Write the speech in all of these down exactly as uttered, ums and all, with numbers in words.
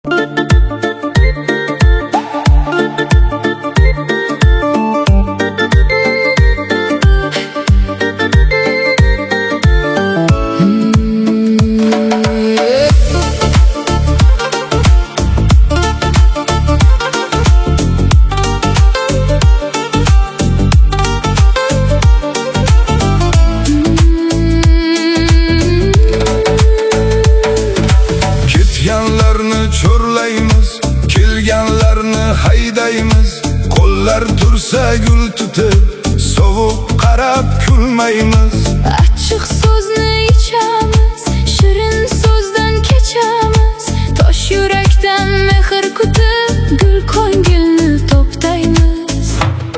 Ketganlarni cho'rlaymiz, kelganlarni haydaymiz. Qo'llar tursa gul tutib, sovuq qarab kulmaymiz. Achchiq so'zni ichamiz, shirin so'zdan kechamiz. Tosh yurakdan mehr kutib, gul ko'ngilni to'ptaymiz.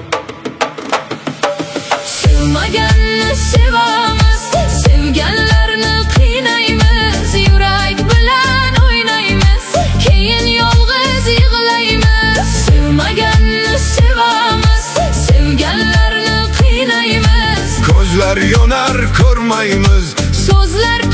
Sevmaganni sevamiz, sevganlarni qiynaymiz. Yurak bilan o'ynaymiz, keyin yolg'iz yig'laymiz. Sevmaganni sevamiz, sevganlarni qiynaymiz. Ko'zlar yonar ko'rmaymiz, so'zlar